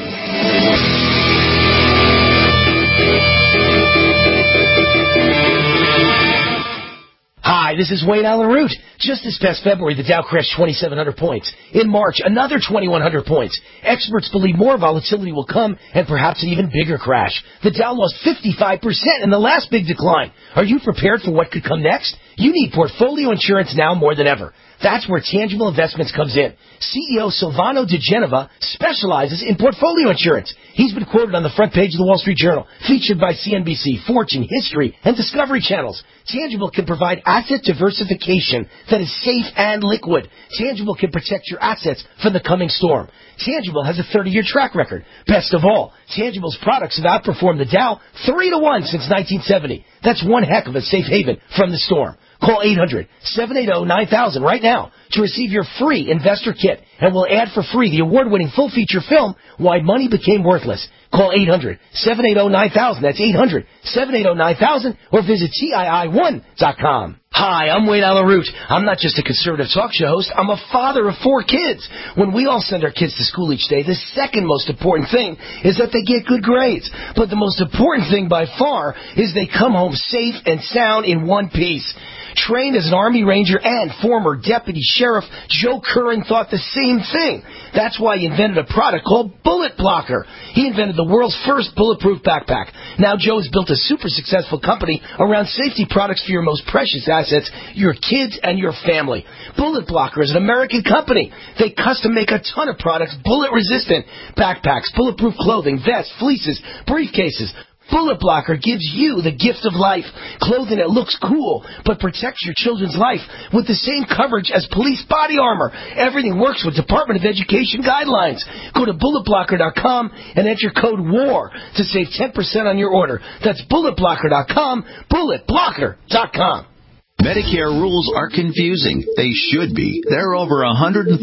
Hi, this is Wayne Allyn Root. Just this past February, the Dow crashed 2,700 points. In March, another 2,100 points. Experts believe more volatility will come and perhaps an even bigger crash. The Dow lost 55% in the last big decline. Are you prepared for what could come next? You need portfolio insurance now more than ever. That's where Tangible Investments comes in. CEO Silvano De Genova specializes in portfolio insurance. He's been quoted on the front page of the Wall Street Journal, featured by CNBC, Fortune, History, and Discovery Channels. Tangible can provide asset diversification that is safe and liquid. Tangible can protect your assets from the coming storm. Tangible has a 30-year track record. Best of all, Tangible's products have outperformed the Dow 3-1 since 1970. That's one heck of a safe haven from the storm. Call 800-780-9000 right now to receive your free investor kit, and we'll add for free the award-winning full-feature film, Why Money Became Worthless. Call 800-780-9000. That's 800-780-9000, or visit TII1.com. Hi, I'm Wayne Allyn Root. I'm not just a conservative talk show host. I'm a father of 4 kids. When we all send our kids to school each day, the second most important thing is that they get good grades. But the most important thing by far is they come home safe and sound in one piece. Trained as an Army Ranger and former Deputy Sheriff, Joe Curran thought the same thing. That's why he invented a product called Bullet Blocker. He invented the world's first bulletproof backpack. Now Joe's built a super successful company around safety products for your most precious assets, your kids and your family. Bullet Blocker is an American company. They custom make a ton of products bullet resistant. Backpacks, bulletproof clothing, vests, fleeces, briefcases. Bullet Blocker gives you the gift of life. Clothing that looks cool, but protects your children's life with the same coverage as police body armor. Everything works with Department of Education guidelines. Go to BulletBlocker.com and enter code WAR to save 10% on your order. That's BulletBlocker.com, BulletBlocker.com. Medicare rules are confusing. They should be. There are over 130,000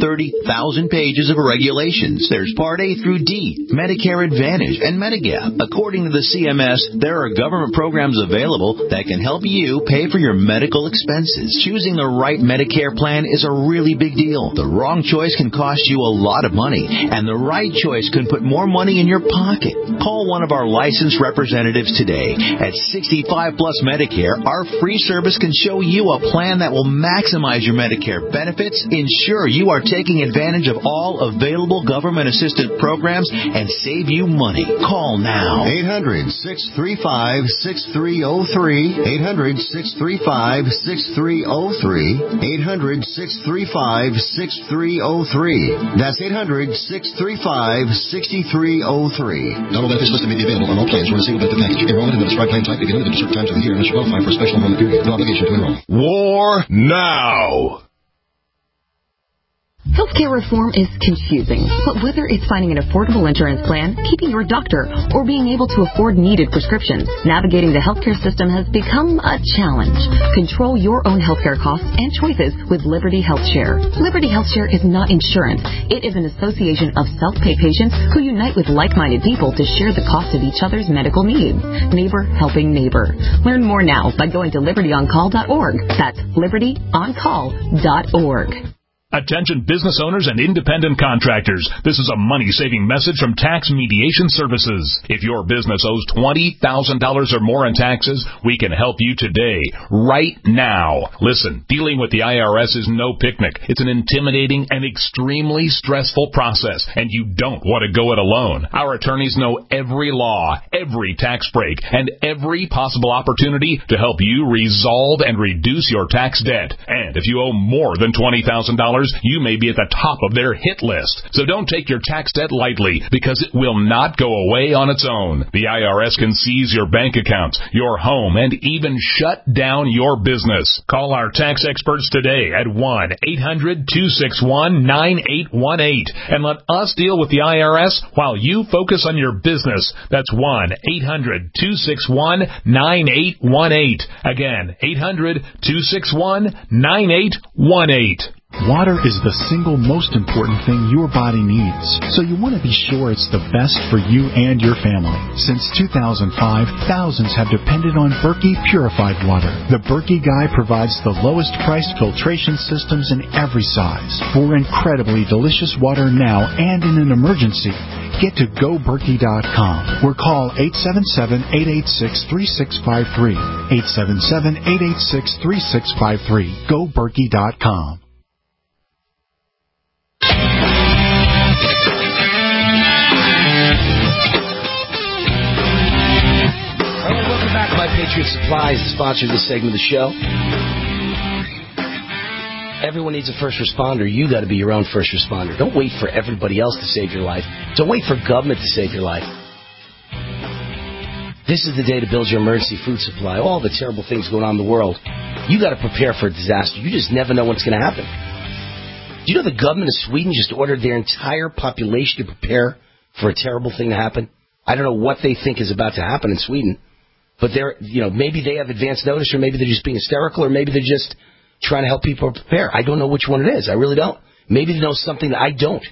pages of regulations. There's Part A through D, Medicare Advantage, and Medigap. According to the CMS, there are government programs available that can help you pay for your medical expenses. Choosing the right Medicare plan is a really big deal. The wrong choice can cost you a lot of money, and the right choice can put more money in your pocket. Call one of our licensed representatives today. At 65 Plus Medicare, our free service can show you a plan that will maximize your Medicare benefits, ensure you are taking advantage of all available government-assisted programs, and save you money. Call now. 800-635-6303. 800-635-6303. 800-635-6303. That's 800-635-6303. Double benefits listed may be available on all plans or in a single benefit package. Enrollment in the prescribed plan type may be limited to certain times of the year unless you qualify for a special enrollment period. No obligation to enroll. War Now. Healthcare reform is confusing, but whether it's finding an affordable insurance plan, keeping your doctor, or being able to afford needed prescriptions, navigating the healthcare system has become a challenge. Control your own healthcare costs and choices with Liberty HealthShare. Liberty HealthShare is not insurance. It is an association of self-pay patients who unite with like-minded people to share the cost of each other's medical needs. Neighbor helping neighbor. Learn more now by going to libertyoncall.org. That's libertyoncall.org. Attention business owners and independent contractors. This is a money-saving message from Tax Mediation Services. If your business owes $20,000 or more in taxes, we can help you today, right now. Listen, dealing with the IRS is no picnic. It's an intimidating and extremely stressful process, and you don't want to go it alone. Our attorneys know every law, every tax break, and every possible opportunity to help you resolve and reduce your tax debt. And if you owe more than $20,000, you may be at the top of their hit list. So don't take your tax debt lightly, because it will not go away on its own. The IRS can seize your bank accounts, your home, and even shut down your business. Call our tax experts today at 1-800-261-9818 and let us deal with the IRS while you focus on your business. That's 1-800-261-9818. Again, 800-261-9818. Water is the single most important thing your body needs, so you want to be sure it's the best for you and your family. Since 2005, thousands have depended on Berkey purified water. The Berkey Guy provides the lowest priced filtration systems in every size. For incredibly delicious water now and in an emergency, get to GoBerkey.com or call 877-886-3653. 877-886-3653. GoBerkey.com. My Patriot Supply is the sponsor of this segment of the show. Everyone needs a first responder. You got to be your own first responder. Don't wait for everybody else to save your life. Don't wait for government to save your life. This is the day to build your emergency food supply. All the terrible things going on in the world. You got to prepare for a disaster. You just never know what's going to happen. Do you know the government of Sweden just ordered their entire population to prepare for a terrible thing to happen? I don't know what they think is about to happen in Sweden. But maybe they have advance notice, or maybe they're just being hysterical, or maybe they're just trying to help people prepare. I don't know which one it is. I really don't. Maybe they know something that I don't.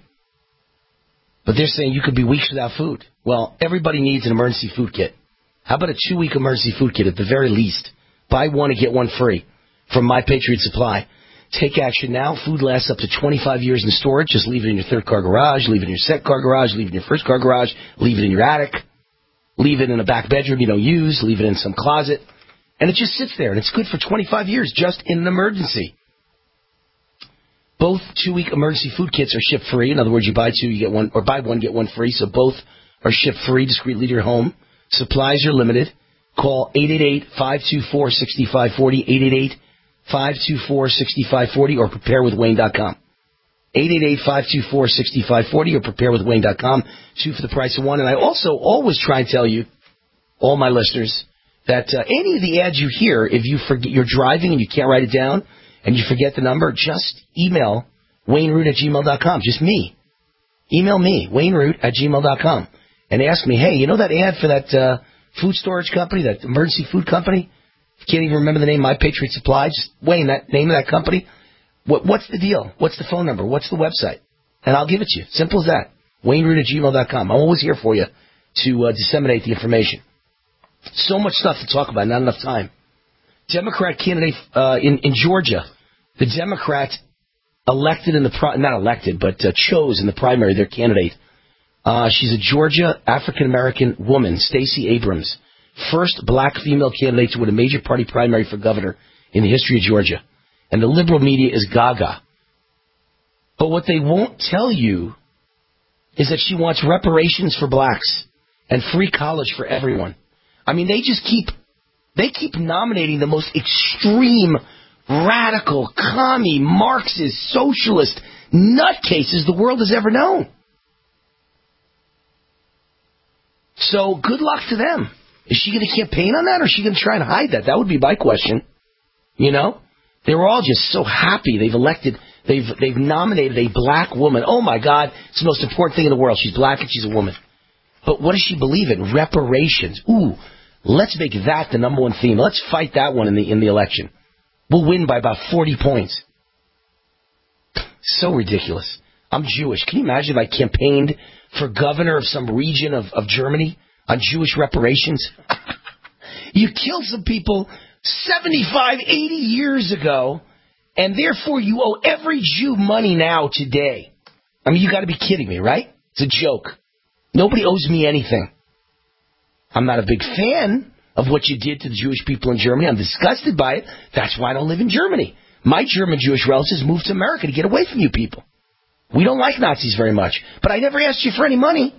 But they're saying you could be weeks without food. Well, everybody needs an emergency food kit. How about a 2-week emergency food kit at the very least? Buy one and get one free from My Patriot Supply. Take action now. Food lasts up to 25 years in storage. Just leave it in your third-car garage, leave it in your second-car garage, leave it in your first-car garage, leave it in your attic. Leave it in a back bedroom you don't use. Leave it in some closet. And it just sits there. And it's good for 25 years just in an emergency. Both 2-week emergency food kits are shipped free. In other words, you buy two, you get one, or buy one, get one free. So both are shipped free discreetly to your home. Supplies are limited. Call 888-524-6540, 888-524-6540, or preparewithwayne.com. 888-524-6540 or preparewithwayne.com. 2 for the price of 1. And I also always try and tell you, all my listeners, that any of the ads you hear, if you forget, you're driving and you can't write it down and you forget the number, just email WayneRoot@gmail.com. Just me. Email me, WayneRoot@gmail.com, and ask me, hey, you know that ad for that food storage company, that emergency food company? You can't even remember the name, My Patriot Supply. Just Wayne, that name of that company. What's the deal? What's the phone number? What's the website? And I'll give it to you. Simple as that. WayneRoot@gmail.com. I'm always here for you to disseminate the information. So much stuff to talk about, not enough time. Democrat candidate in Georgia. The Democrat elected in the chose in the primary their candidate. She's a Georgia African-American woman, Stacey Abrams. First black female candidate to win a major party primary for governor in the history of Georgia. And the liberal media is gaga. But what they won't tell you is that she wants reparations for blacks and free college for everyone. I mean, they keep nominating the most extreme, radical, commie, Marxist, socialist nutcases the world has ever known. So good luck to them. Is she going to campaign on that, or is she going to try and hide that? That would be my question. You know? They were all just so happy they've elected They've nominated a black woman. Oh, my God. It's the most important thing in the world. She's black and she's a woman. But what does she believe in? Reparations. Ooh, let's make that the number one theme. Let's fight that one in the election. We'll win by about 40 points. So ridiculous. I'm Jewish. Can you imagine if I campaigned for governor of some region of Germany on Jewish reparations? You killed some people 75, 80 years ago, and therefore you owe every Jew money now today. I mean, you got to be kidding me, right? It's a joke. Nobody owes me anything. I'm not a big fan of what you did to the Jewish people in Germany. I'm disgusted by it. That's why I don't live in Germany. My German Jewish relatives moved to America to get away from you people. We don't like Nazis very much. But I never asked you for any money.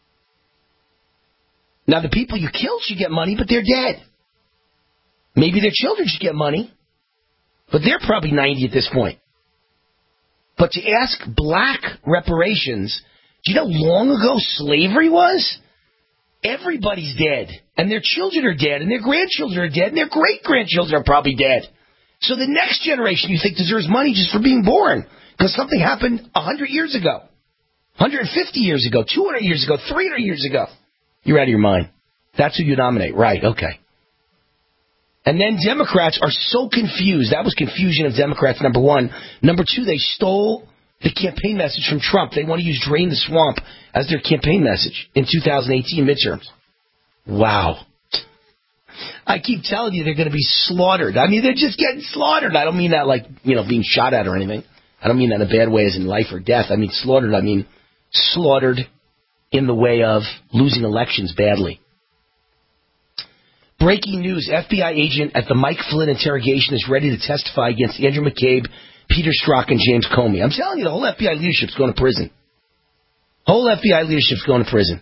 Now, the people you killed should get money, but they're dead. Maybe their children should get money, but they're probably 90 at this point. But to ask black reparations, do you know how long ago slavery was? Everybody's dead, and their children are dead, and their grandchildren are dead, and their great-grandchildren are probably dead. So the next generation you think deserves money just for being born, because something happened 100 years ago, 150 years ago, 200 years ago, 300 years ago. You're out of your mind. That's who you nominate. Right, okay. And then Democrats are so confused. That was confusion of Democrats, number one. Number two, they stole the campaign message from Trump. They want to use Drain the Swamp as their campaign message in 2018 midterms. Wow. I keep telling you they're going to be slaughtered. I mean, they're just getting slaughtered. I don't mean that like, being shot at or anything. I don't mean that in a bad way as in life or death. I mean slaughtered. I mean slaughtered in the way of losing elections badly. Breaking news, FBI agent at the Mike Flynn interrogation is ready to testify against Andrew McCabe, Peter Strzok, and James Comey. I'm telling you, the whole FBI leadership's going to prison. Whole FBI leadership's going to prison.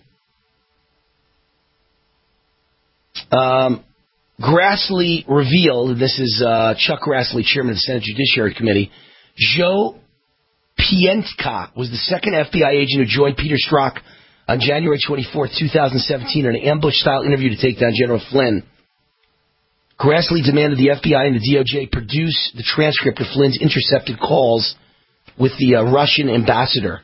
Grassley revealed, this is Chuck Grassley, chairman of the Senate Judiciary Committee, Joe Pientka was the second FBI agent who joined Peter Strzok on January 24, 2017, in an ambush-style interview to take down General Flynn. Grassley demanded the FBI and the DOJ produce the transcript of Flynn's intercepted calls with the Russian ambassador.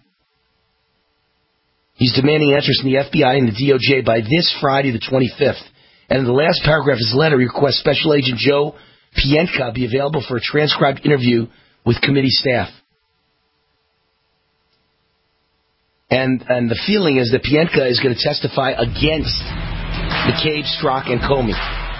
He's demanding answers from the FBI and the DOJ by this Friday, the 25th. And in the last paragraph of his letter, he requests Special Agent Joe Pientka be available for a transcribed interview with committee staff. And the feeling is that Pientka is going to testify against McCabe, Strzok, and Comey.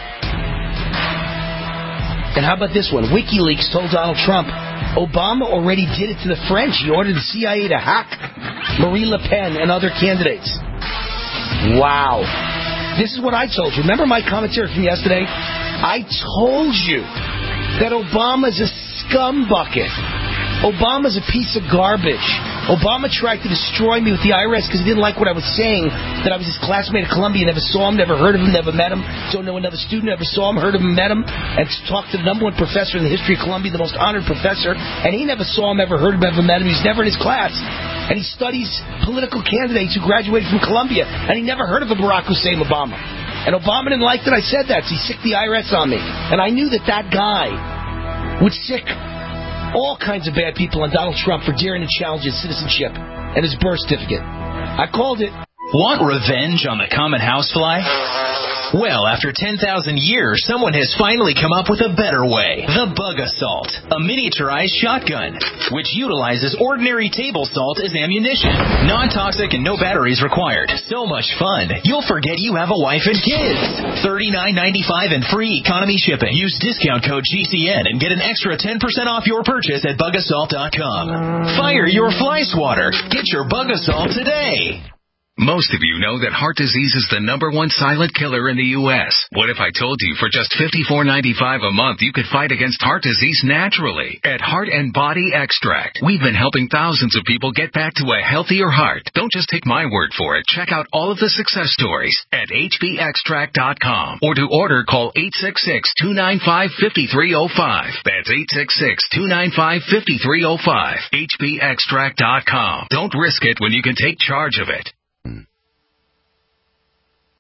And how about this one? WikiLeaks told Donald Trump Obama already did it to the French. He ordered the CIA to hack Marie Le Pen and other candidates. Wow. This is what I told you. Remember my commentary from yesterday? I told you that Obama's a scumbucket. Obama's a piece of garbage. Obama tried to destroy me with the IRS because he didn't like what I was saying, that I was his classmate at Columbia, never saw him, never heard of him, never met him, don't know another student, never saw him, heard of him, met him, and talked to the number one professor in the history of Columbia, the most honored professor, and he never saw him, ever heard of him, ever met him. He's never in his class. And he studies political candidates who graduated from Columbia, and he never heard of a Barack Hussein Obama. And Obama didn't like that I said that, so he sicked the IRS on me. And I knew that guy would sick all kinds of bad people on Donald Trump for daring to challenge his citizenship and his birth certificate. I called it. Want revenge on the common housefly? Well, after 10,000 years, someone has finally come up with a better way. The Bug Assault, a miniaturized shotgun, which utilizes ordinary table salt as ammunition. Non-toxic and no batteries required. So much fun, you'll forget you have a wife and kids. $39.95 and free economy shipping. Use discount code GCN and get an extra 10% off your purchase at bugassault.com. Fire your fly swatter. Get your Bug Assault today. Most of you know that heart disease is the #1 silent killer in the U.S. What if I told you for just $54.95 a month you could fight against heart disease naturally? At Heart and Body Extract, we've been helping thousands of people get back to a healthier heart. Don't just take my word for it. Check out all of the success stories at hbextract.com. Or to order, call 866-295-5305. That's 866-295-5305. hbextract.com. Don't risk it when you can take charge of it.